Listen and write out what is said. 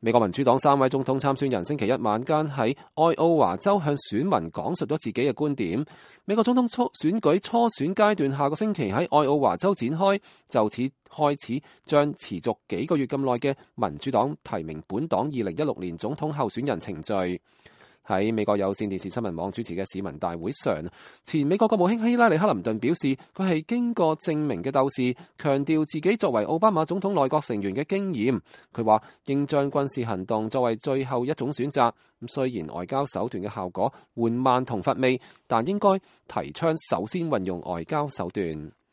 美國民主黨3位總統參選人星期一晚間喺愛奧華州向選民講述咗自己嘅觀點。美國總統選舉初選階段下個星期喺愛奧華州展開，就此開始將持續幾個月咁耐嘅民主黨提名本黨2016年總統候選人程序。喺美國有線電視新聞網主持嘅市民大會上，前美國國務卿希拉里·克林頓表示，佢係經過證明嘅鬥士，強調自己作為奧巴馬總統內閣成員嘅經驗。佢話應將軍事行動作為最後一種選擇。雖然外交手段嘅效果緩慢同乏味，但應該提倡首先運用外交手段。